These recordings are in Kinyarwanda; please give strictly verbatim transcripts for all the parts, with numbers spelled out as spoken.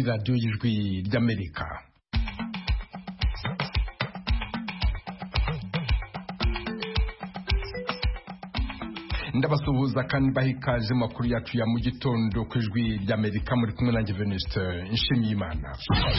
radiyo y'ijwi ry'Amerika. Ndabasuhuza kandi bahikaje makuru yacu ya mu gitondo ku ijwi ry'Amerika, muri kumwe nanjye Venuste Nshimiyimana.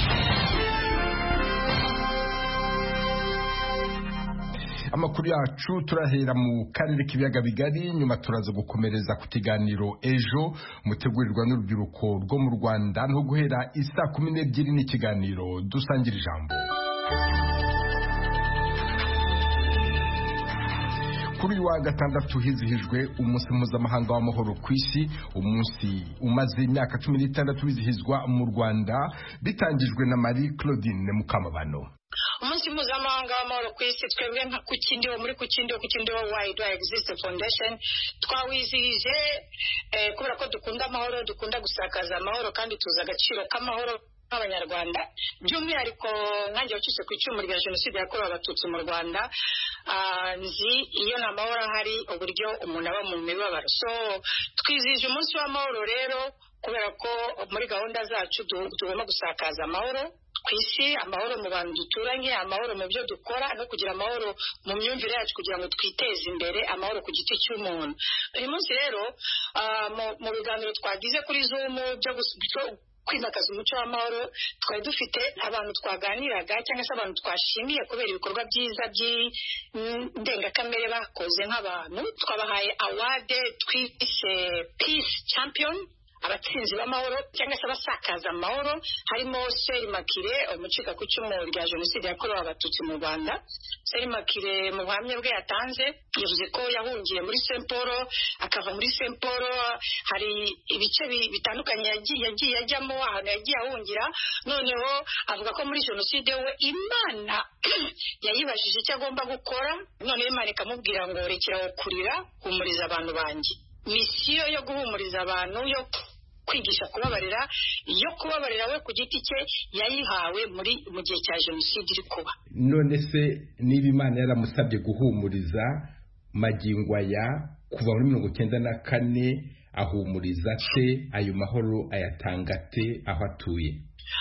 Amakuru yacu turahera mu karere k'ibiyaga bigari, nyuma turaza gukomereza ku kiganiro ejo mutegurirwa n'urubyiruko rwo mu Rwanda, no guhera isa kumi n'ebyiri n'ikiganiro dusangira ijambo. Kuri uyu wa gatandatu hizihijwe umunsi mpuzamahanga w'amahoro ku isi, umunsi umaze imyaka cumi n'itandatu wizihizwa mu Rwanda, bitangijwe na Marie Claudine Mukamabano. Umunsi mpuzamahanga w'amahoro ku isi twebwe nka Kukindiho muri Kukindiho Kukindiho Wide Exist Foundation twawizihije eh, kubera ko dukunda amahoro, dukunda gusakaza amahoro kandi tuza agaciro k'amahoro nk'Abanyarwanda, by'umwihariko nkanjye wacitse ku icumu rya jenoside yakorewe Abatutsi mu Rwanda. Nzi iyo nta mahoro hari uburyo umuntu aba mu mibabaro. So twizihije umunsi w'amahoro rero kubera ko muri gahunda zacu tugomba gusakaza amahoro ku isi, amahoro mu bantu duturanye, amahoro mu byo dukora, no kugira amahoro mu myumvire yacu kugira ngo twiteze imbere, amahoro ku giti cy'umuntu. Uyu munsi rero mu biganiro twagize kuri Zoom byo kwimakaza umuco w'amahoro, twari dufite abantu twaganiraga cyangwa se abantu twashimiye kubera ibikorwa byiza by'indengakamere bakoze nk'abantu. Twabahaye award twise Peace Champion, abatsinzi b'amahoro cyangwa se abasakaza amahoro, harimo Seri Makire, umucika ku icumu rya jenoside yakorewe Abatutsi mu Rwanda. Seri Makire mu buhamya bwe yatanze yavuze ko yahungiye muri Saint Paul, akava muri Saint Paul, hari ibice bitandukanye yagiye yagiye ajyamo, ahantu yagiye ahungira, noneho avuga ko muri jenoside we Imana yayibajije icyo agomba gukora, none Imana ikamubwira ngo rekeraho kurira, humuriza abantu banjye. Misiyo yo guhumuriza abantu, yo kwigisha kubabarira, yo kubabarira we ku giti cye yayihawe muri mu gihe cya jenoside iri kuba. None se niba Imana yaramusabye guhumuriza magingo aya kuva muri mirongo icyenda na kane, ahumuriza te, ayo mahoro ayatanga te aho atuye?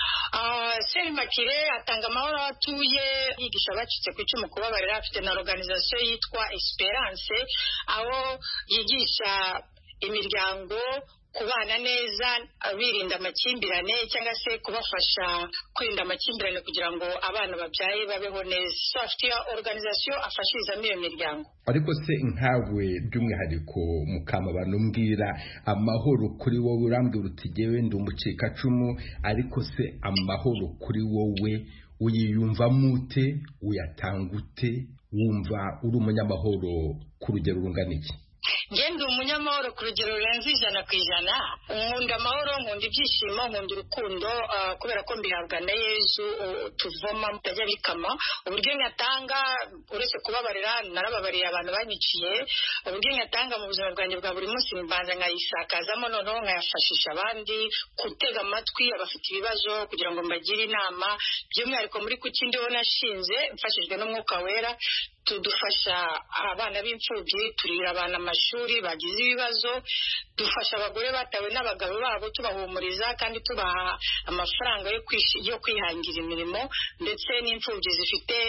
Seri Makire atanga amahoro aho atuye, yigisha abacitse ku icumu kubabarira. Afite na organisation yitwa Esperance, aho yigisha imiryango kubana neza, birinda amakimbirane cyangwa se kubafasha kwirinda amakimbirane kugira ngo abana babyaye babeho neza. So afite organisation afashirizamo iyo miryango. Ariko se nkawe by'umwihariko Mukamabano, mbwira amahoro kuri wowe, urambwira uti jyewe ndi umucikacumu, ariko se amahoro kuri wowe uyiyumvamo ute, uyatanga ute, wumva uri umunyamahoro ku rugero rungana iki? Ngende umunyamahoro ku rugero rurenze ijana ku ijana. Nkunda amahoro, nkunda ibyishimo, nkunda urukundo, kubera ko mbihabwa na Yesu tuvoma mutajya bikama. Uburyo nyatanga uretse kubabarira, narababariye abantu banyiciye. Uburyo nyatanga mu buzima bwanjye bwa buri munsi mbanza nkayisakazamo, noneho nkayafashisha abandi, gutega amatwi abafite ibibazo kugira ngo mbagire inama. By'umwihariko muri Kukindiho nashinze mfashijwe n'Umwuka Wera, tudufasha abana b'imfubyi, turira abana amashuri bagize ibibazo, dufasha abagore batawe n'abagabo babo tubahumuriza kandi tubaha amafaranga yo yo kwihangira imirimo, ndetse n'imfubyi zifite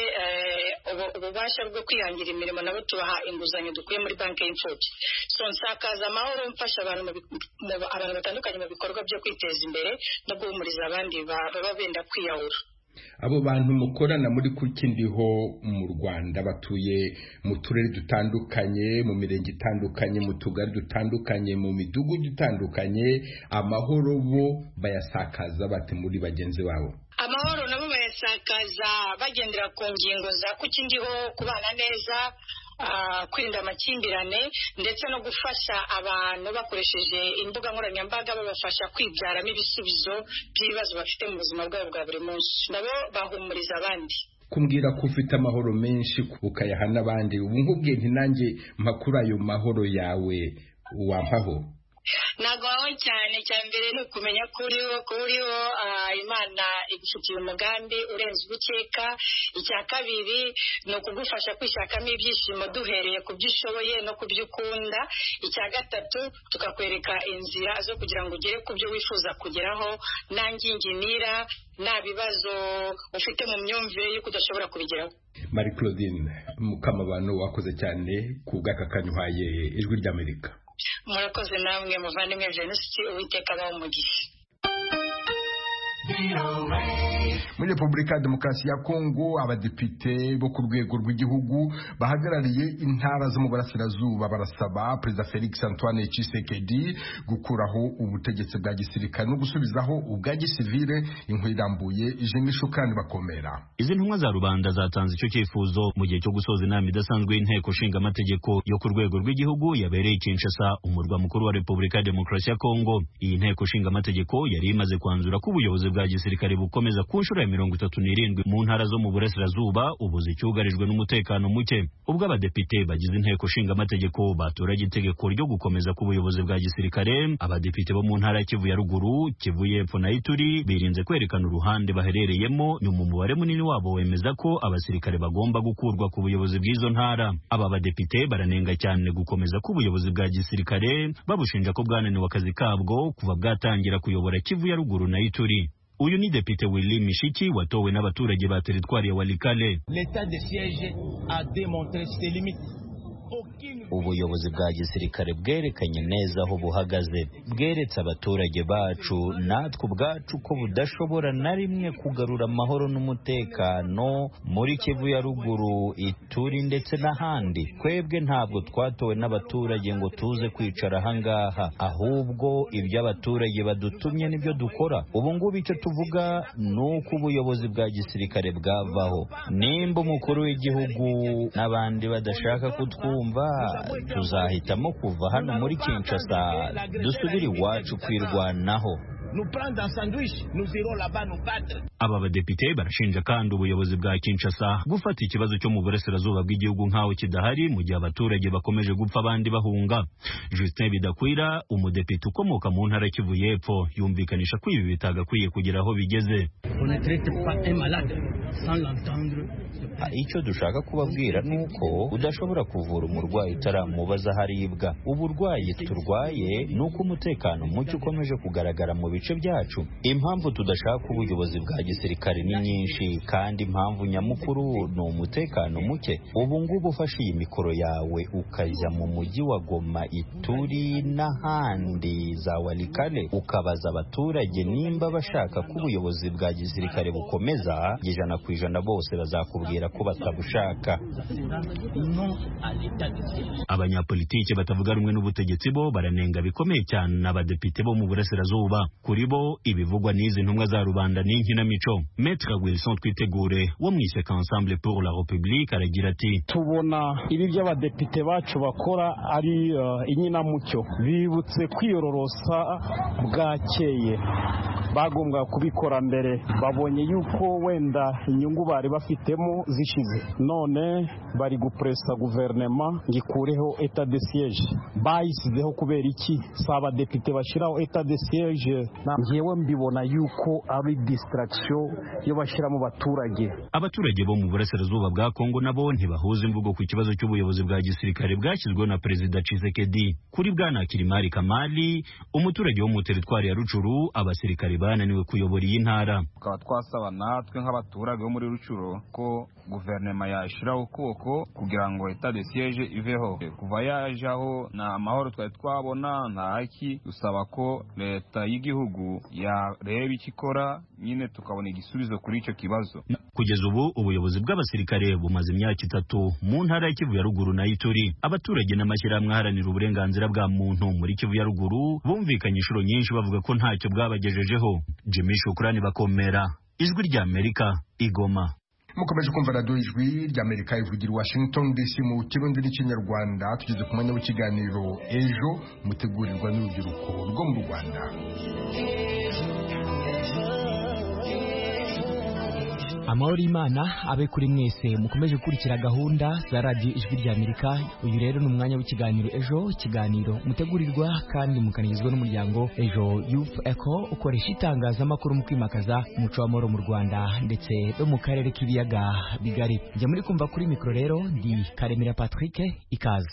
ububasha bwo kwihangira imirimo nabo tubaha inguzanyo dukuye muri banki y'imfubyi. So nsakaza amahoro, mfasha abantu abantu batandukanye mu bikorwa byo kwiteza imbere no guhumuriza abandi baba benda kwiyahura. Abo bantu mukorana muri Kukindiho mu Rwanda batuye mu turere dutandukanye, mu mirenge itandukanye, mu tugari dutandukanye, mu midugudu itandukanye, amahoro bo bayasakaza bate muri bagenzi babo? Amahoro nabo bayasakaza bagendera ku ngingo za Kukindiho, kubana neza, kwirinda amakimbirane, ndetse no gufasha abantu bakoresheje imbuga nkoranyambaga, babafasha kwibyaramo ibisubizo by'ibibazo bafite mu buzima bwabo bwa buri munsi. Nabo bahumuriza abandi. Kumbwira ko ufite amahoro menshi ukayaha n'abandi, ubu nkubwiye nti nanjye mpakura ayo mahoro yawe wampaho? nagaho cyane cyambere no kumenya kuri wo kuri wo Imana igufitiye umugambi urenze ubukeka. Icya kabiri no kugufasha kwishakamo ibyishimo duhereye ku byishoboye no ku byukunda. Icya gatatu tukakwereka inzira zo kugira ngo ugere ku byo wifuza kugeraho nangingimira nta bibazo ufite mu myumvire y'uko udashobora kubigeraho. Marie Claudine Mukamabano wakoze cyane ku bw'akakanyuhaye ijwi ry'Amerika. Murakoze namwe muvandimwe Venuste Uwiteka abaho umugisha. Muri Repubulika ya Demokarasi ya Kongo abadepite bo ku rwego rw'igihugu bahagarariye intara zo mu burasirazuba barasaba Perezida Felix Antoine Tshisekedi gukuraho ubutegetsi bwa gisirikare no gusubizaho ubwa gisivile. Inkuru irambuye Jimmy Shukani bakomera. Izi ntumwa za rubanda zatanze icyo cyifuzo mu gihe cyo gusoza inama idasanzwe y'inteko nshinga amategeko yo ku rwego rw'igihugu yabereye Kinshasa, umurwa mukuru wa Repubulika ya Demokarasi ya Kongo. Iyi nteko nshinga amategeko yari imaze kwanzura ko ubuyobozi bwa gisirikare bukomeza ku nshuro ya mirongo itatu n'irindwi mu ntara zo mu burasirazuba ubu zicyugarijwe n'umutekano muke. Ubwo abadepite bagize inteko nshinga amategeko batoranye itegeko ryo gukomeza ku buyobozi bwa gisirikare, abadepite bo mu ntara ya Kivu ya ruguru, Kivu y'epfo na Ituri birinze kwerekana uruhande baherereyemo, nyuma umubare munini wabo wemeza ko abasirikare bagomba gukurwa ku buyobozi bw'izo ntara. Aba badepite baranenga cyane gukomeza ku buyobozi bwa gisirikare, babushinja ko bwananiwe akazi kabwo kuva bwatangira kuyobora Kivu ya ruguru na Ituri. Uyu ni Depite Willy Mishiki watowe n'abaturage ba teritwari ya Walikale. L'état de siège a démontré ses limites. Ubuyobozi bwa gisirikare bwerekanye neza aho buhagaze, bweretse abaturage bacu natwe ubwacu ko budashobora na rimwe kugarura amahoro n'umutekano muri Kivu ya ruguru, Ituri ndetse n'ahandi. Twebwe ntabwo twatowe n'abaturage ngo tuze kwicara ahangaha, ahubwo ibyo abaturage badutumye nibyo dukora. Ubu ngubu icyo tuvuga ni uko ubuyobozi bwa gisirikare bwavaho. Nimba umukuru w'igihugu n'abandi badashaka kutwumva, tuzahitamo kuva hano muri Kinshasa dusubire iwacu kwirwanaho. Aba badepite barashinja kandi ubuyobozi bwa Kinshasa gufata ikibazo cyo mu burasirazuba bw'igihugu nkaho kidahari mu gihe abaturage bakomeje gupfa abandi bahunga. Justin Bidakwira, umudepite ukomoka mu ntara Kivu y'epfo, yumvikanisha ko ibi bitagakwiye kugera aho bigeze. Icyo dushaka kubabwira nuko udashobora kuvura umurwayi utaramubaza haribwa. Uburwayi turwaye nuko umutekano muke ukomeje kugaragara mu bice byacu. Impamvu tudashaka ubuyobozi bwa gisirikare ni nyinshi, kandi impamvu nyamukuru ni umutekano muke. Ubu ngubu ufashe iyi mikoro yawe ukajya mu mujyi wa Goma, Ituri n'ahandi za Walikale ukabaza abaturage nimba bashaka ko ubuyobozi bwa gisirikare bukomeza, ijana ku ijana bose bazakubwira ko batabushaka. Abanyapolitike batavuga rumwe n'ubutegetsi bo baranenga bikomeye cyane n'abadepite bo mu burasirazuba. Kuri bo ibivugwa n'izi ntumwa za rubanda n'inkinamico. Maître Wilson Twitegure wo mu ishyaka Ensemble pour la République aragira ati: tubona ibi by'abadepite bacu bakora ari uh, inyinamucyo, bibutse kwiyororosa bwakeye, bagombwa kubikora mbere. Babonye yuko wenda inyungu bari bafitemo zishize, none bari gupresa guverinoma ngikureho etat de siège. Bayisizeho kubera iki? Saba depite bashiraho etat de siège, ngewe mbibona yuko ari distraction yo bashira mu baturage. Abaturage bo mu burasirazuba bwa Kongo nabo ntibahuza imvugo ku kibazo cy'ubuyobozi bwa gisirikare bwashyizweho na Perezida Tshisekedi. Kuri bwana Kirimari Kamali, umuturage wo mu teritwari ya Rucuru, abasirikare bananiwe kuyobora iyi ntara. Tukaba twasaba natwe nk'abaturage bo muri Rucuru ko guverinoma yashiraho ukuboko kugira ngo etat de siège iveho. Kuva yajaho na amahoro twari twabona nta haki. Dusaba ko leta y'igihugu yareba ikikora nyine tukabona igisubizo kuri icyo kibazo. Kugeza ubu ubuyobozi bw'abasirikare bumaze imyaka itatu mu ntara ya Kivu ya ruguru na Ituri. Abaturage n'amashyirahamwe aharanira uburenganzira bwa muntu muri Kivu ya ruguru bumvikanye inshuro nyinshi bavuga ko ntacyo bwabagejejeho. Jimmy Shukrani bakomera, Ijwi ry'Amerika, Igoma. Mukomeje kumva radio Ijwi ry'Amerika ivugira Washington D C mu kirundi n'ikinyarwanda. Tugeze ku mwanya w'ikiganiro ejo mutegurirwa n'urubyiruko rwo mu Rwanda. amahoro y'Imana abe kuri mwese mukomeje gukurikira gahunda za radio Ijwi rya Amerika. Uyu rero ni umwanya w'ikiganiro Ejo, ikiganiro mutegurirwa kandi mukanizwa n'umuryango Ejo Youth Echo ukoresha itangazamakuru mu kwimakaza umuco w'amahoro mu Rwanda ndetse no mu karere k'ibiyaga bigari. Njye muri kumva kuri mikro rero ndi Karemera Patrick, ikaze.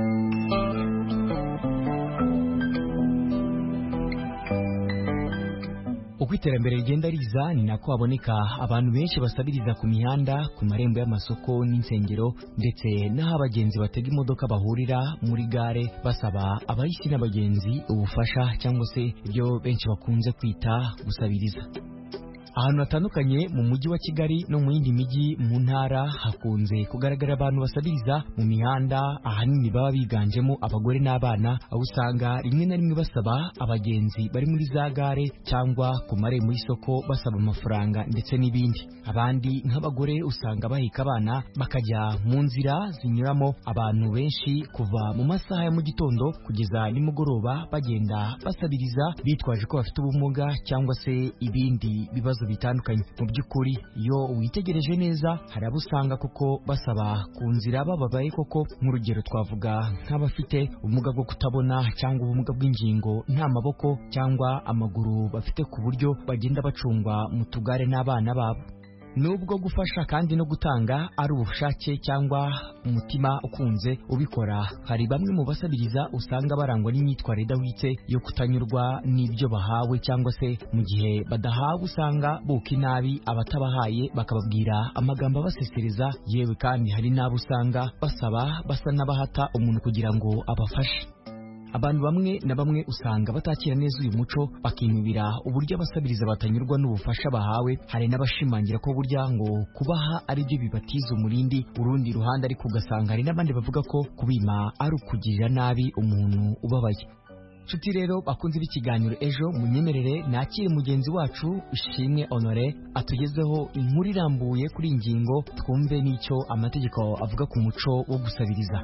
Uko iterambere rigenda riza ni nako haboneka abantu benshi basabiriza ku mihanda, ku marembo y'amasoko n'insengero ndetse n'aho abagenzi batega imodoka bahurira muri gare basaba abahisi n'abagenzi ubufasha cyangwa se ibyo benshi bakunze kwita gusabiriza. Ahantu hatandukanye mu mujyi wa Kigali no mu yindi mijyi mu ntara hakunze kugaragara abantu basabiriza mu mihanda, ahanini baba biganjemo abagore n'abana, aho usanga rimwe na rimwe basaba abagenzi bari muri za gare cyangwa ku marembo y'isoko basaba amafaranga ndetse n'ibindi. Abandi nk'abagore usanga baheka abana bakajya mu nzira zinyuramo abantu benshi kuva mu masaha ya mu gitondo kugeza nimugoroba bagenda basabiriza bitwaje ko bafite ubumuga cyangwa se ibindi bibazo bitandukanye. Mu by'ukuri iyo witegereje neza hari abo usanga koko basaba ku nzira bababaye koko, nk'urugero twavuga nk'abafite ubumuga bwo kutabona cyangwa ubumuga bw'ingingo nta maboko cyangwa amaguru bafite ku buryo bagenda bacungwa mu tugare n'abana babo. Nubwo gufasha kandi no gutanga ari ubushake cyangwa umutima ukunze ubikora, hari bamwe mu basabiriza usanga barangwa n'imyitwarire idahwitse yo kutanyurwa n'ibyo bahawe cyangwa se mu gihe badahawe usanga buka inabi abatabahaye bakababwira amagambo abasesereza, yewe kandi hari n'abo usanga basaba basa n'abahata umuntu kugira ngo abafashe. Abantu bamwe na bamwe usanga batakira neza uyu muco, bakinubira uburyo abasabiriza batanyurwa n'ubufasha bahawe. Hari n'abashimangira ko burya ngo kubaha ari byo bibatiza umurindi, urundi ruhande ariko ugasanga hari n'abandi bavuga ko kubima ari ukugirira nabi umuntu ubabaye. Nshuti rero bakunze b'ikiganiro Ejo, munyemerere nakire mugenzi wacu Ishimwe Honore atugezeho inkuru irambuye kuri iyi ngingo, twumve n'icyo amategeko avuga ku muco wo gusabiriza.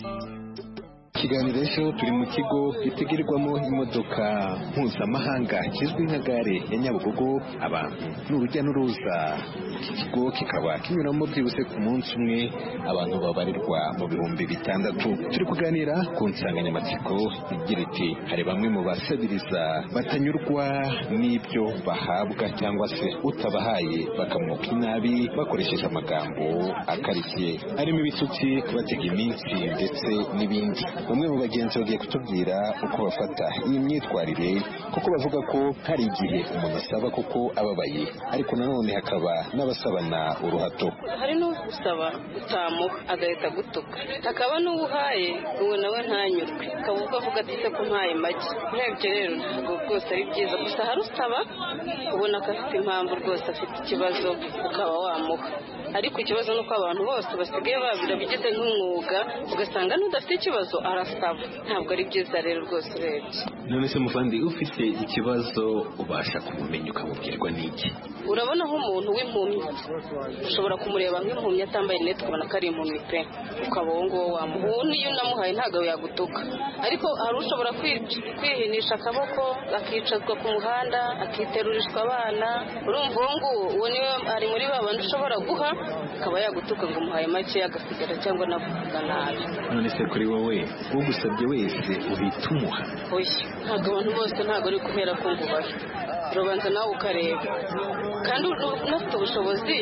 Ikiganiro Ejo turi mu kigo gitegerwamo imodoka mpuzamahanga kizwi nka gare ya Nyabugogo. Abantu n'urujya n'uruza, iki kigo kikaba kinyuramo byibuse ku munsi umwe abantu babarirwa mu bihumbi bitandatu. Turi kuganira ku nsanganyamatsiko igira iti hari bamwe mu basabiriza batanyurwa n'ibyo bahabwa cyangwa se utabahaye bakamuka inabi bakoresheje amagambo akarishye arimo ibitutsi, kubatega iminsi ndetse n'ibindi. Bamwe mu bagenzi bagiye kutubwira uko bafata iyi myitwarire, kuko bavuga ko hari igihe umuntu asaba kuko ababaye, ariko nanone hakaba n'abasabana uruhato. Hari n'usaba utamuha agahita gutuka, hakaba n'uwuhaye uwo nawe ntanyurwe akavuga avuga ati se ko mpaye make. Urebye rero ntabwo rwose ari byiza, gusa hari usaba ubona ko afite impamvu rwose afite ikibazo ukaba wamuha, ariko ikibazo ni uko abantu bose basigaye babira bigize nk'umwuga, ugasanga n'udafite ikibazo arasaba. Ntabwo ari byiza rero rwose urebye. None se muvandi, ufite ikibazo ubasha kumumenya ukamubwirwa n'iki? Urabona nk'umuntu w'impumyi ushobora kumureba nk'impumyi atambaye net ukabona ko ari impumyi pe, ukaba uwo nguwo wamuha. Niyo unamuhaye ntabwo yagutuka, ariko hari ushobora kwihinisha akaboko akicazwa ku muhanda akiterurishwa abana. Urumva uwo nguwo uwo niwe ari muri ba bandi ushobora guha akaba yagutuka ngo umuhaye make agasigara cyangwa navuga nabi. None se kuri wowe ugusabye wese uhita umuha? Oya, ntabwo abantu bose ntabwo ari kubera ko ngubahe, urubanza nawe ukareba, kandi unafite ubushobozi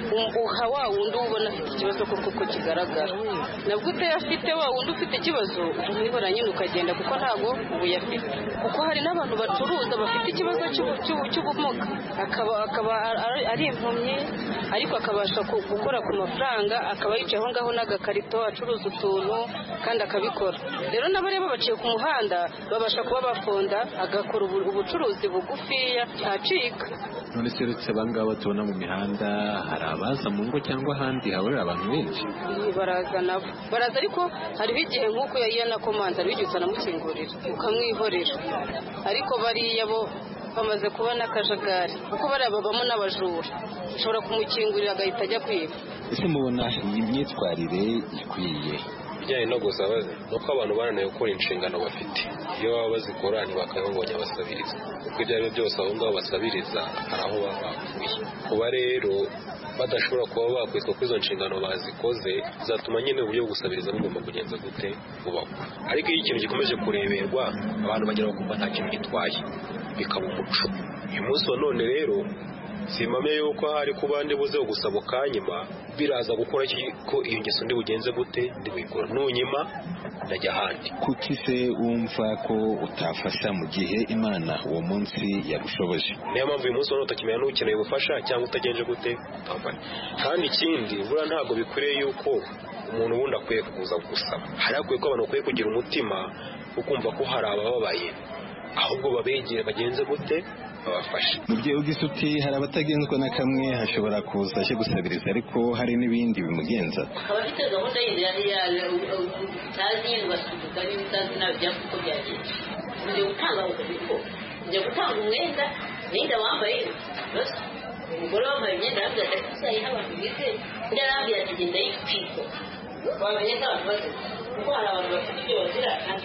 uha wa wundi ubona afite ikibazo kuko ko kigaragara. Nabwo utayafite wa wundi ufite ikibazo umwibora nyine ukagenda, kuko ntabwo ubu yafite. Kuko hari n'abantu bacuruza bafite ikibazo cy'ubumuga, akaba ari impumyi ariko akabasha gukora ku mafaranga, akaba yicaye aho ngaho n'agakarito acuruza utuntu kandi akabikora. Rero n'abareba baciye ku muhanda babasha kuba bafonda agakora ubucuruzi bugufiya acika. None se uretse abangaba tubona mu mihanda, hari abaza mu ngo cyangwa ahandi hahurira abantu benshi? Baraza nabo baraza, ariko hariho igihe nk'uko yayiyana komanza hariho igihe utanamukingurira ukamwihorera, ariko bariya bo bamaze kubona akajagari kuko bariya babamo n'abajura, ushobora kumukingurira agahita ajya kwiba. Ese mubona iyi myitwarire ikwiye? kijyanye no gusaba nuko abantu bananiwe gukora inshingano bafite iyo baba bazikora ntibakayobonye abasabiriza kuko ibyo ari byo byose aho ngaho basabiriza hari aho baba bakuye kuba rero badashobora kuba bakwitwa ko izo nshingano bazikoze zatuma nyine uburyo bwo gusabiriza bugomba kugenza gute bubakwa ariko iyo ikintu gikomeje kureberwa abantu bagera bakumva nta kintu gitwaye bikaba umuco uyu munsi wa none rero simamye yuko hari ku bandi buze gusaba ukanyima biraza gukora ko iyo ngeso ndi bugenze gute ndi buyikora nunyima ndajya ahandi kuki se wumva ko utafasha mu gihe Imana uwo munsi yagushoboje niyo mpamvu uyu munsi wa none utakimenya n'ukeneye ubufasha cyangwa utagenje gute utafasha kandi ikindi buriya ntabwo bikwiriye yuko umuntu wundi akwiye kuza gusaba hari akwiye ko abantu bakwiye kugira umutima wo kumva ko hari abababaye ahubwo babegere bagenze gute babafashe mu gihe ugize uti hari abatagenzwa na kamwe hashobora kuza aje gusabiriza ariko hari n'ibindi bimugenza abafite gahunda ya utazi basubiza n'ibitazi nabyo kuko byagenze ujye gutanga ubwo ujye gutanga umwenda mwenda wambaye umugore wambaye imyenda yabyo adakisaye abantu bize yarambye ati genda yipfiko wamenye ko abantu bose kuko hari abantu bafite ibyo bazira kandi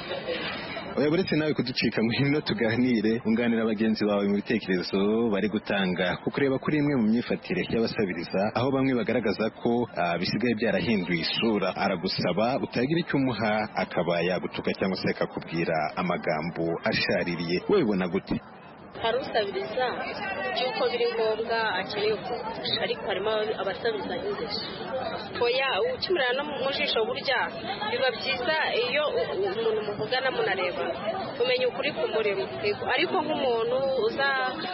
oya buretse nawe kuducika ngwino tuganire unganira abagenzi bawe mu bitekerezo bari gutanga kuko ureba kuri imwe mu myifatire y'abasabiriza aho bamwe bagaragaza ko uh, bisigaye byarahinduye isura aragusaba utagira icyo umuha akaba yagutuka cyangwa se akakubwira amagambo ashaririye wowe ubona gute hari usabiriza cyuko biri ngombwa akeneye kugufasha ariko harimo abasabiriza n'ingeso oya ukimurana no mu jisho burya biba byiza iyo umuntu muvugana munareba umenya ukuri ku murimo ariko nk'umuntu uza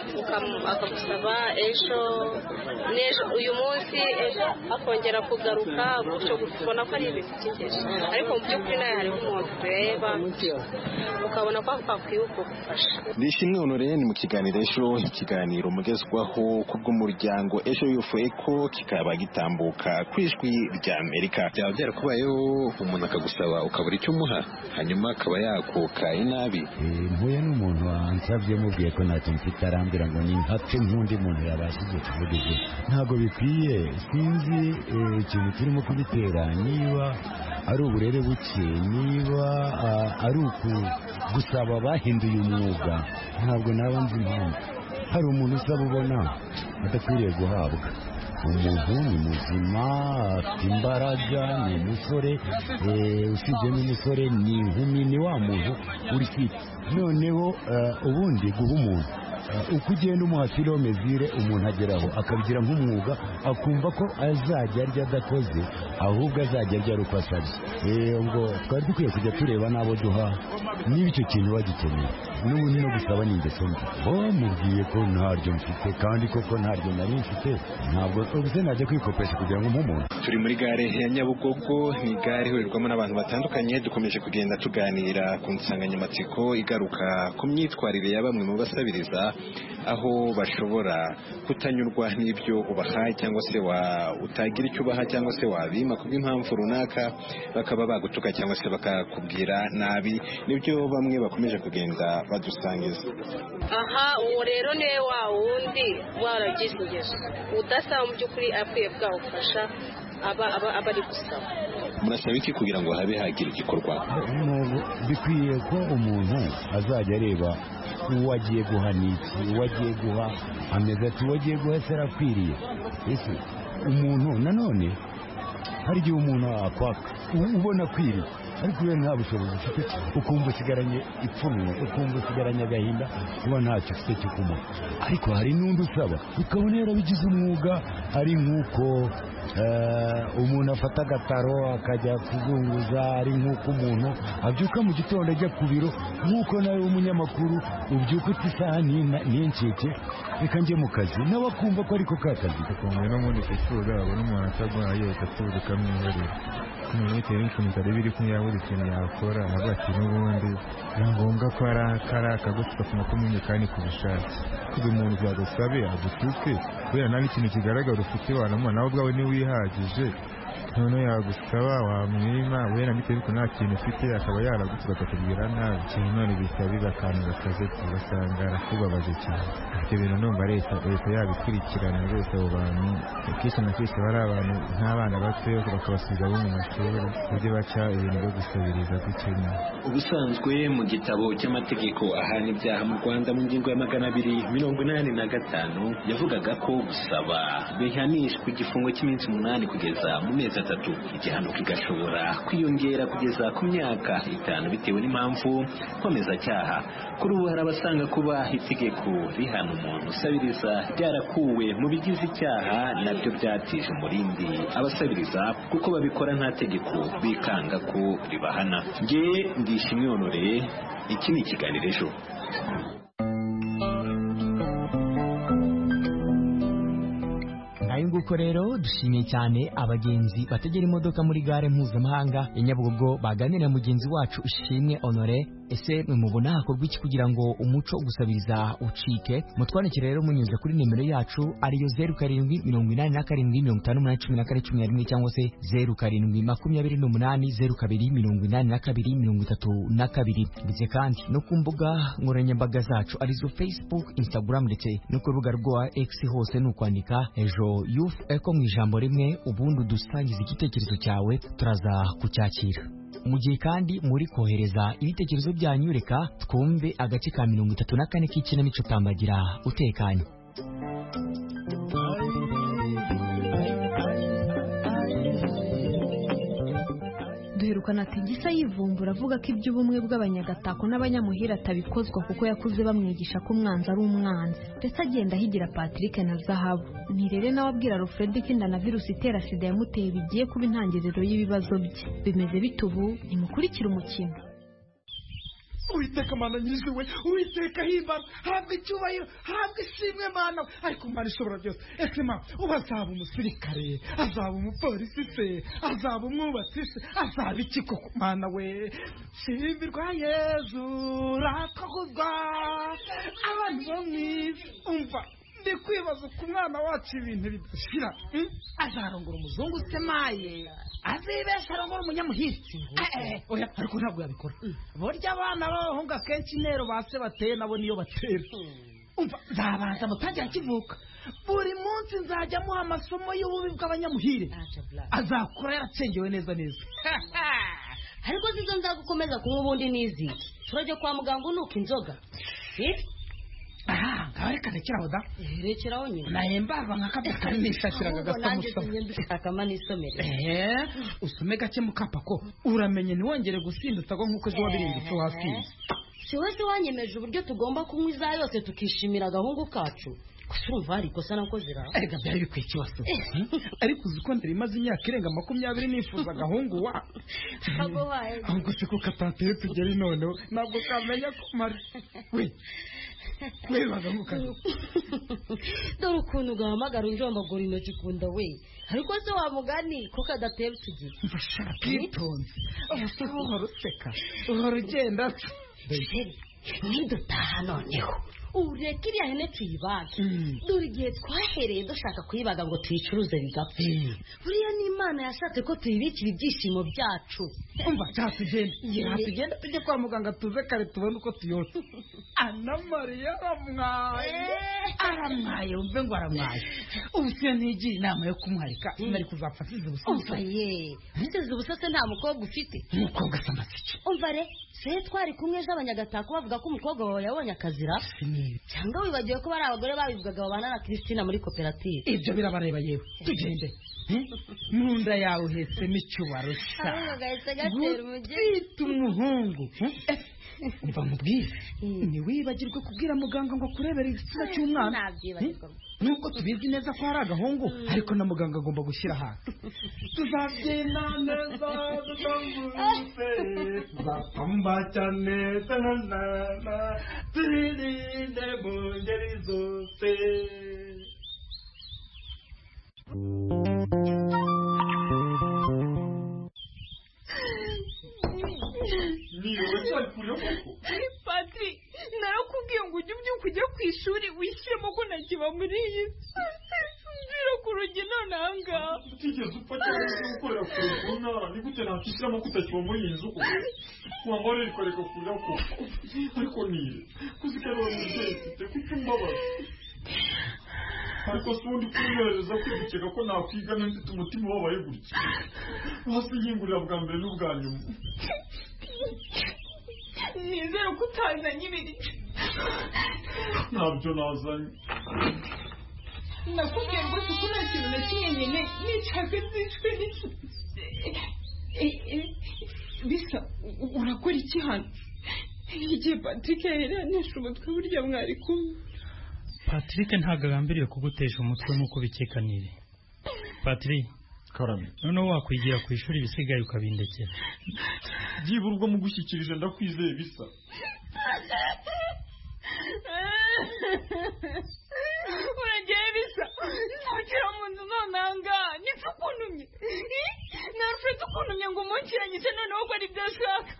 akagusaba ejo n'ejo uyu munsi ejo akongera kugaruka gutyo kubona ko ari ibintu by'ingeso ariko mu by'ukuri nawe hariho umuntu ureba ukabona ko akwiye kugufasha Ndishimwe Honoré ni mu kiganiro ejo ikiganiro mugezwaho kubw'umuryango ejo yufu eko kikaba gitambuka kwijwi rya Amerika byaba byarakubayeho umuntu akagusaba ukabura icyo umuha hanyuma akaba yakuka inabi mpuye n'umuntu ansabye mubwiye ko ntacyo mfite arambwira ngo ni ntapfe nk'undi muntu yabashije kuvuga ibyo ntabwo bikwiye sinzi ikintu kirimo kubitera niba ari uburere buke niba ari uku gusaba bahinduye umwuga ntabwo naba nzi impamvu hari umuntu usaba ubona adakwiriye guhabwa umuntu ni muzima afite imbaraga ni umusore usibye n'umusore ni inkumi ni wa muntu uri fit noneho ubundi guha umuntu uko ugenda umuha kilomezire umuntu ageraho akabigira nk'umwuga akumva ko azajya arya adakoze ahubwo azajya arya ari uko asabye ubwo twari dukwiye kujya tureba n'abo duha niba icyo kintu bagikeneye n'ubundi no gusaba ni ingeso mbi mubwiye ko ntaryo mfite kandi koko ntaryo nari mfite ntabwo ubuse najya kwikopesha kugira ngo umuntu turi muri gare ya Nyabugogo ni gare ihurirwamo n'abantu batandukanye dukomeje kugenda tuganira ku nsanganyamatsiko igaruka ku myitwarire ya bamwe mu basabiriza aho bashobora kutanyurwa n'ibyo ubahaye cyangwa se wa utagira icyo ubaha cyangwa se wabima kubw'impamvu runaka bakaba bagutuka cyangwa se bakakubwira nabi nibyo bamwe bakomeje kugenda badusangiza aha uwo rero ni wa wundi waragize ingeso udasaba mu by'ukuri akwiye bwawufasha aba aba ari gusaba murasaba iki kugira ngo habe hagira igikorwa bikwiye ko umuntu azajya areba uwo agiye guha n'iki uwo agiye guha ameze ati uwo agiye guha se arakwiriye ese umuntu nanone hari igihe umuntu akwaka ubona akwiriye ariko kubera nta bushobozi ufite ukumva usigaranye ipfunwe ukumva usigaranye agahinda kuba ntacyo ufite cyo kumuha ariko hari n'undi usaba ukabona yarabigize umwuga ari nk'uko umuntu afata agataro akajya kuzunguza ari nk'uko umuntu abyuka mu gitondo ajya ku biro nk'uko nawe w'umunyamakuru ubyuka uti isaha n'incike reka njye mu kazi nawe akumva ko ariko ka kazi ukumva no muri icyura abona umuntu ataguhaye ugatubura ukamwibarira umuntu bitewe n'ikintu utari biri kumwe yabura ikintu yakora avuga ati n'ubundi ni ngombwa ko ari akagutuka ku makumyabiri kandi ku bushake kuko umuntu byagusabe agutuke kubera nta n'ikintu kigaragara ufite wanamubona nawe ubwawe niwihagije noneho yagusaba wamwima wenda bitewe n'uko nta kintu ufite akaba yaragutse akakubwira nabi ikintu none bihita biba akantu gakaze ugasanga arakubabaje cyane ibyo bintu numva leta leta yabikurikirana rwose abo bantu kenshi na kenshi bari abantu nk'abana batoya bakabasubiza abo mu mashuri ujye baca ibintu byo gusabiriza gukenya. Ubusanzwe mu gitabo cy'amategeko ahana ibyaha mu Rwanda mu ngingo ya magana abiri mirongo inani na gatanu yavugaga ko gusaba bihanishwa igifungo cy'iminsi umunani kugeza mu mezi atatu, igihano kigashobora kwiyongera kugeza ku myaka itanu bitewe n'impamvu nkomezacyaha. Kuri ubu hari abasanga kuba itegeko rihana umuntu usabiriza ryarakuwe mu bigize icyaha nabyo byatije umurindi abasabiriza kuko babikora nta tegeko bikanga ko ribahana. Nge ndishimye Honore, iki ni ikiganiro ejo. nguko rero dushimiye cyane abagenzi bategera imodoka muri gare mpuzamahanga ya Nyabugogo baganira mugenzi wacu Ishimwe Honore. Ese mwe mubona hakorwa iki kugira ngo umuco gusabiriza ucike? Mutwandikire rero munyuze kuri nimero yacu ariyo zeru karindwi mirongo inani na karindwi mirongo itanu n'umunani cumi na kane cumi na rimwe cyangwa se zeru karindwi makumyabiri n'umunani zeru kabiri mirongo inani na kabiri mirongo itatu na kabiri, ndetse kandi no ku mbuga nkoranyambaga zacu arizo Facebook, Instagram ndetse no ku rubuga rwa X hose ni ukwandika Ejo Youth Echo mu ijambo rimwe, ubundi dusangiza igitekerezo cyawe turaza kucyakira. Mu gihe kandi muri kohereza ibitekerezo byanyu, reka twumve agace ka mirongo itatu na kane k'ikinamico Tambagira utekanye. duherukana ati Gisa yivumbura avuga ko iby'ubumwe bw'abanyagatako n'abanyamuhira atabikozwa kuko yakuze bamwigisha ko umwanzi ari umwanzi, ndetse agenda ahigira Patrick na Zahabu. Nirere nawe abwira Alfred ko inda na virusi itera sida yamuteye bigiye kuba intangiriro y'ibibazo bye. Bimeze bitubu nimukurikira umukino. Uwiteka Mana nyiriwe, Uwiteka himbara, habwa icyubahiro, habwa ishimwe Mana, ariko Mana ishobora byose. Ese Mana, ubu azaba umusirikare, azaba umupolisi se, azaba umwubatsi se, azaba iki koko Mana we? Shimbirwa Yezu, rakaguzwa, abantu bo mw'isi, umva ndi kwibaza ku mwana wacu ibintu bidashira. Azarongora umuzungu se maye, azibesha arongora umunyamuhitsi. Oya, ariko ntabwo yabikora. Burya abana b'abahungu akenshi intero base bateye nabo niyo batera. Umva, nzabanza mutangira kivuka, buri munsi nzajya muha amasomo y'ububi bw'abanyamuhire, azakura yaracengewe neza neza. Ariko zizo nzagukomeza kunywa ubundi n'iziki, turajya kwa muganga unuka inzoga. Ah, ngaho rekeraho da. Rekeraho nyine. Nahembarwa nkakabya kari nishakiraga gato musoma. Ndashaka nisomere. Eh, usome gake mukapako. Uramenye ntiwongere gusindutsa go nkuko zo wabirinditse wafiye. Si wese wanyemeje uburyo tugomba kunywa iza yose tukishimira agahungu kacu. Kusurumva ari kosa nakozira. Erega byari bikwiye kibazo. Ariko uziko ndari maze imyaka irenga makumyabiri nifuza agahungu wa. Kago wae. Ahubwo se ko katantere tugeri none ntabwo kamenya ko mari. We. Webaga mukana. Dore ukuntu ugahamagara unjombagura intoki kunda we. Ariko se wa mugani ko kadatera tugiye. Mfasha kwitonze. Ese uhora useka. Uhora ugenda. Nidutaha noneho ureka iriya hene tuyibage. Dore igihe twahereye dushaka kuyibaga ngo tuyicuruze bigapfa. Buriya n'Imana yashatse ko tuyibikira ibyishimo byacu. Umva cyatugenda tugenda tujye kwa muganga tuze kare tubone uko tuyota. Ana Maria aramwaye aramwaye umve ngo aramwaye. Ubu se ntigiye inama yo kumwarika nari kuzapfa size ubusa. Umva ye size ubusa se nta mukobwa ufite. Umukobwa samasice. Umva re se twari kumwe z'abanyagatako bavuga ko umukobwa wawe yabonye akazira. Cyangwa wibagiwe ko bari abagore babivugaga babana na Kristina muri koperative. Ibyo birabareba yewe tugende. Munda yawe hese n'icyubaro sha. Gutita umuhungu. Umva mubwire ni wibagirwe kubwira muganga ngo kurebera igitsina cy'umwana. Nubwo tubizi neza ko hari agahungu ariko na muganga agomba gushyira hasi. Tuzabyina neza dutambutse tuzapamba cyane tanana turinde mu ngeri zose. Patri, narakubwiye ngo ujye ubyuka ujye ku ishuri wishyiremo ko ntakiba muri iyi si. Nzira ku rugi none ahangaha. utigeze upfa cyangwa se gukorera kure ku ntara ni gute nakishyiramo kutakiba muri iyi nzu wambara rikoreka kurira ko ariko nire kuzikariwe mu mubyeyi mfite kuko umbabaza ariko si ubundi kunyohereza kwigukeka ko nakwigana mfite umutima ubabaye gutya hasi yingurira bwa mbere n'ubwa nyuma nizere ko utazanye ibiryo ntabyo nazanye nakubwiye rwose ko nta kintu na kimwe nyine nicaga zishwe bisa urakora iki hano igihe Patrick yahereranije umutwe burya mwari kumwe Patrick ntabwo agambiriye kugutesha umutwe nk'uko bikekanire Patrick karame noneho wakwigira ku ishuri ibisigaye ukabindekera byibura ubwo mugushyikirije ndakwizeye bisa uragiye bisa ntukira mu nzu nonanga nipfa ukuntumye narushe tukuntumye ngo umunkiranyise noneho ko ari byo ashaka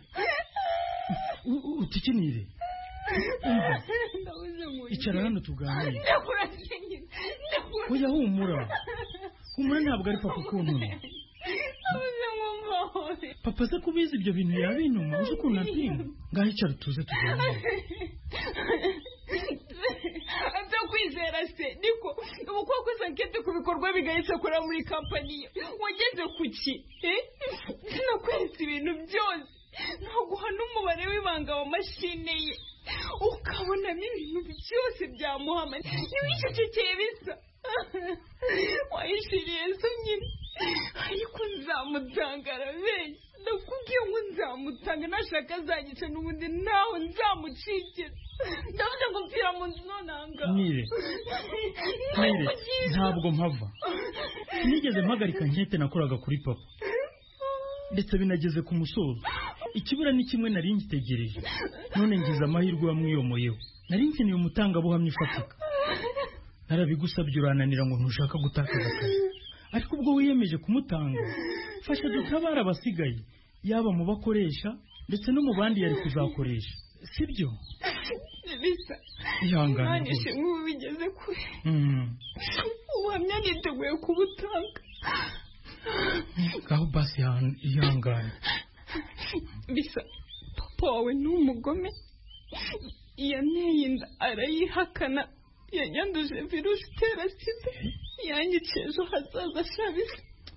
utikinire icara hano tuganire oya humura humura ntabwo ari papa ukuntumye papa se kubizi ibyo bintu yabintuma uzi ukuntu atinda ngaho icara tuze tuganire atakwizera se niko ubu koko sankete ku bikorwa bigahise akora muri kampani wageze ku ki sinakweretse ibintu byose ntaguha n'umubare w'ibanga wa mashine ye ukabonamo ibintu byose bya muhamadi ntiwicecekeye bisa wayishiriye so nyine ariko nzamutangara benshi ndakubwiye ngo nzamutanga nashaka azagice n'ubundi nawe nzamucikira ndavuze ngo mpfira mu nzu nonanga nire nire ntabwo mpava sinigeze mpagarika nkete nakoraga kuri papa ndetse binageze ku musozo ikibura ni kimwe nari ngitegereje none ngize amahirwe wamwiyomoyeho nari nkeneye umutangabuhamya ufatika narabigusabye urananira ngo ntushaka gutakaza akazi ariko ubwo wiyemeje kumutanga fasha dutabara abasigaye yaba mu bakoresha ndetse no mu bandi yari kuzakoresha sibyo bisa ihangane rwose nk'ubu bigeze kure ubuhamya niteguye kubutanga ngaho basi ihangane bisa papa wawe ni umugome yanteye inda arayihakana yanyanduje virusi itera sida yanyica ejo hazaza shabisa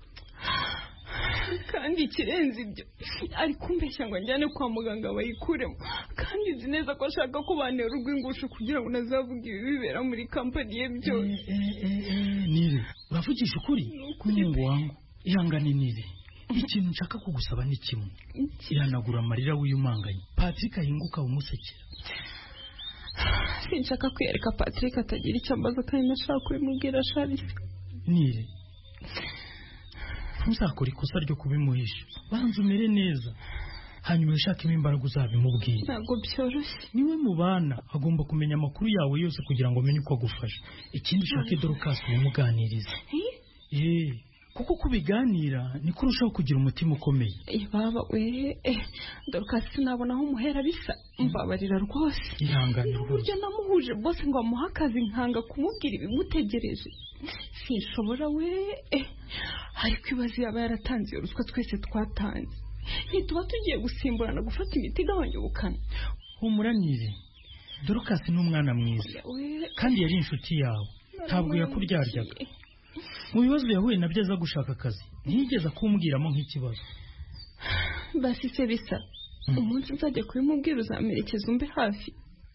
kandi ikirenze ibyo ari kumbeshya ngo njyane kwa muganga bayikuremo kandi nzi neza ko ashaka ko bantera urw'ingusho kugira ngo nazavuge ibi bibera muri kampani ye byose nire uravugisha ukuri n'umuhungu wangu ihangane nire ikintu nshaka kugusaba ni kimwe ihanagura amarira wiyumanganye Patrick ahinguka umusekera sinshaka kwiyereka Patrick atagira icyo ambaza kandi nashaka kubimubwira Charles nire ntuzakora ikosa ryo kubimuhisha banza umere neza hanyuma ushakemo imbaraga uzabimubwira ntabwo byoroshye niwe mubana agomba kumenya amakuru yawe yose kugira ngo amenye uko agufasha ikindi ushake Dorcas umuganiriza eh kuko kubiganira niko urushaho kugira umutima ukomeye baba we Dorcas sinabona aho umuhera bisa mbabarira rwose ihangane rwose buryo namuhuje bose ngo amuhe akazi nkanga kumubwira ibimutegereje sinshobora we ariko ibaze yaba yaratanze iyo ruswa twese twatanze ntituba tugiye gusimburana gufata imiti igabanya ubukana humuranire Dorcas ni umwana mwiza kandi yari inshuti yawe ntabwo yakuryaryaga mu bibazo yahuye nabyo aza gushaka akazi ntiyigeze kumbwiramo nk'ikibazo basi se bisa umunsi nzajya kubimubwira uzamerekeza umbe hafi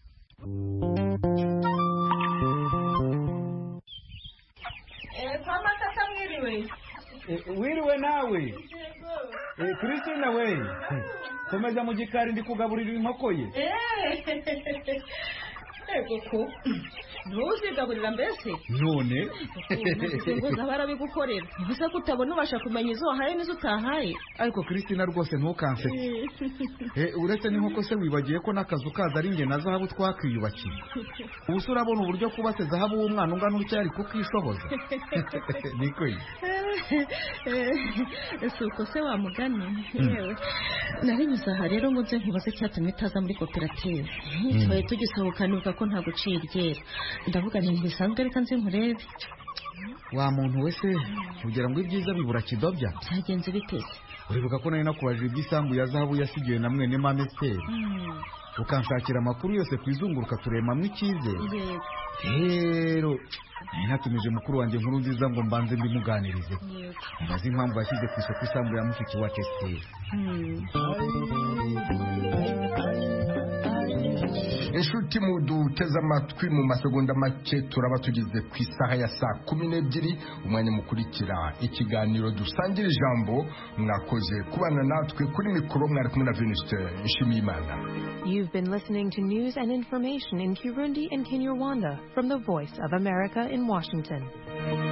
kwa matata mwiriwe wiriwe nawe Christina we komeza mu gikari ndi kugaburira inkoko ye ego ko ntuzigaburira mbese none ngo barabigukorera bivuze ko utabona ubasha kumenya izo wahaye n'izo utahaye ariko Christina rwose ntukanseke uretse n'inkoko se wibagiye ko n'akazu kaza ari nge na zahabu twakwiyubakiye ubu se urabona uburyo kubatse zahabu w'umwana ungana utya ari kukishoboza niko ye si uko se wamugane yewe naribuze aha rero ngo nze nkubaze cyatumye itaza muri koperative twari tugisohokana uvuga ko nta gucira iryera ndavuga nti ntibisanzwe reka nze nkurebe wa muntu wese kugira ngo ibyiza bibura kidobya byagenze biteze uribuka ko nari nakubajije iby'isambu ya zahabu yasigiwe na mwene mama Esther ukanshakira amakuru yose ku izunguruka turemamwo icyizere rero natumije mukuru wanjye nkuru nziza ngo mbanze mbimuganirize mbaze impamvu yashyize ku isoko isambu ya mushiki wa Esther inshuti muduteze amatwi mu masegonda make turaba tugeze ku isaha ya saa kumi n'ebyiri umwanya mukurikira ikiganiro dusangira ijambo mwakoze kubana natwe kuri mikoro mwari kumwe na Venuste Nshimiyimana. You've been listening to news and information in Kirundi and Kinyarwanda from the Voice of America in Washington.